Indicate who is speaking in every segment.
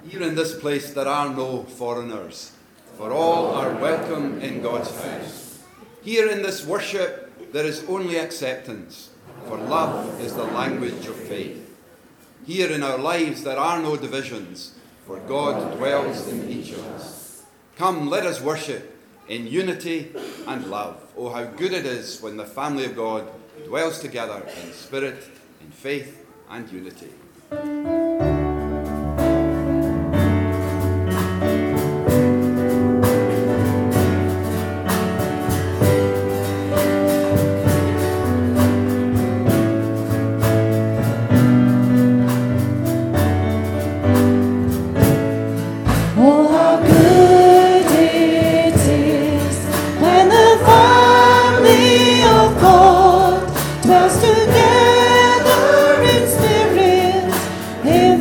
Speaker 1: Here in this place there are no foreigners, for all are welcome in God's house. Here in this worship there is only acceptance, for love is the language of faith. Here in our lives there are no divisions, for God dwells in each of us. Come, let us worship in unity and love. Oh, how good it is when the family of God dwells together in spirit, in faith and unity.
Speaker 2: Together in spirit, in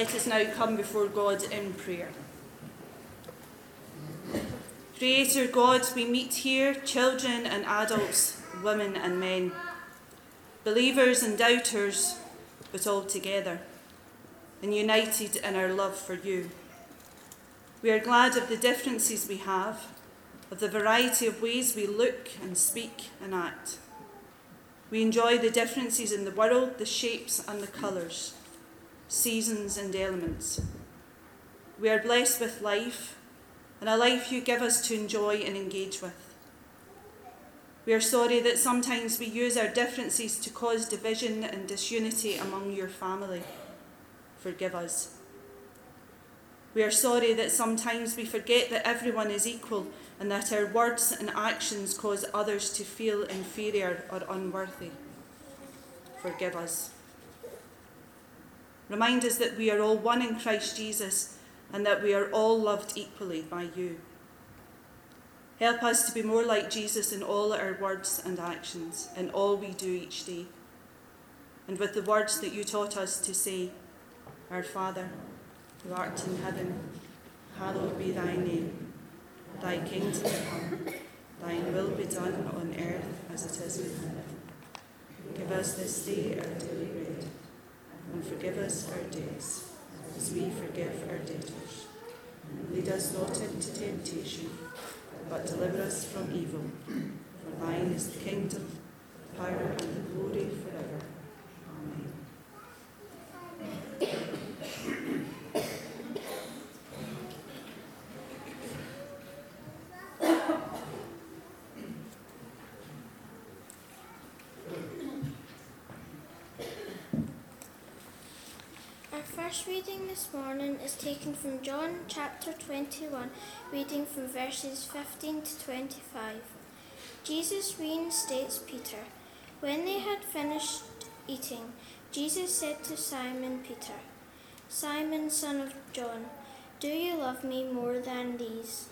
Speaker 2: Let us now come before God in prayer. Creator God, we meet here, children and adults, women and men, believers and doubters, but all together and united in our love for you. We are glad of the differences we have, of the variety of ways we look and speak and act. We enjoy the differences in the world, the shapes and the colours, seasons and elements. We are blessed with life, and a life you give us to enjoy and engage with. We are sorry that sometimes we use our differences to cause division and disunity among your family. Forgive us. We are sorry that sometimes we forget that everyone is equal and that our words and actions cause others to feel inferior or unworthy. Forgive us. Remind us that we are all one in Christ Jesus and that we are all loved equally by you. Help us to be more like Jesus in all our words and actions, in all we do each day. And with the words that you taught us to say, Our Father, who art in heaven, hallowed be thy name. Thy kingdom come, thine will be done on earth as it is in heaven. Give us this day our daily bread, and forgive us our debts, as we forgive our debtors. Lead us not into temptation, but deliver us from evil. For thine is the kingdom, the power, and the glory forever. Amen.
Speaker 3: Our first reading this morning is taken from John chapter 21, reading from verses 15 to 25. Jesus reinstates Peter. When they had finished eating, Jesus said to Simon Peter, Simon, son of John, do you love me more than these?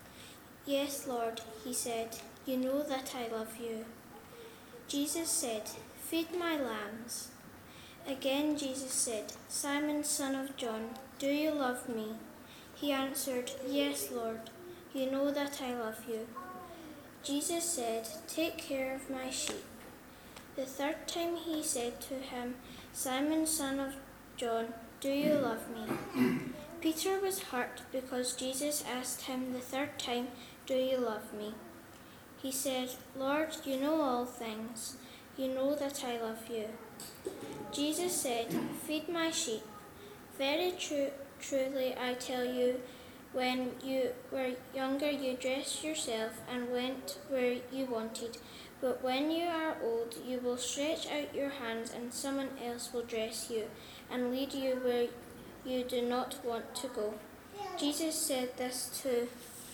Speaker 3: Yes, Lord, he said, you know that I love you. Jesus said, feed my lambs. Again Jesus said, Simon, son of John, do you love me? He answered, yes, Lord, you know that I love you. Jesus said, take care of my sheep. The third time he said to him, Simon, son of John, do you love me? Peter was hurt because Jesus asked him the third time, do you love me? He said, Lord, you know all things. You know that I love you. Jesus said, feed my sheep. Very truly I tell you, when you were younger you dressed yourself and went where you wanted. But when you are old, you will stretch out your hands and someone else will dress you and lead you where you do not want to go. Jesus said this to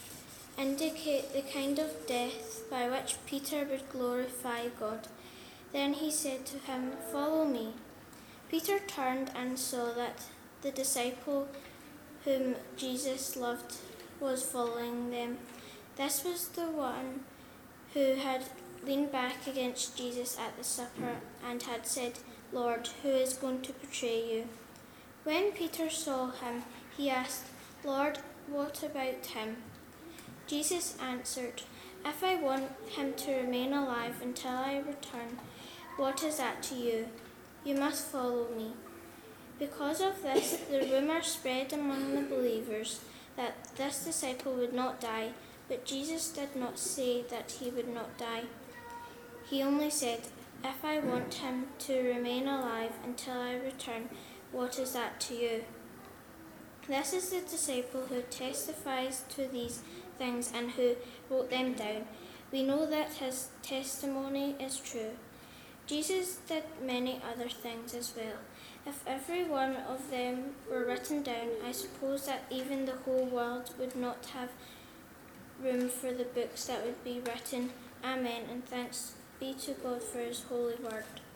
Speaker 3: indicate the kind of death by which Peter would glorify God. Then he said to him, follow me. Peter turned and saw that the disciple whom Jesus loved was following them. This was the one who had leaned back against Jesus at the supper and had said, Lord, who is going to betray you? When Peter saw him, he asked, Lord, what about him? Jesus answered, if I want him to remain alive until I return, what is that to you? You must follow me. Because of this, the rumor spread among the believers that this disciple would not die, but Jesus did not say that he would not die. He only said, if I want him to remain alive until I return, what is that to you? This is the disciple who testifies to these things and who wrote them down. We know that his testimony is true. Jesus did many other things as well. If every one of them were written down, I suppose that even the whole world would not have room for the books that would be written. Amen, and thanks be to God for his holy word.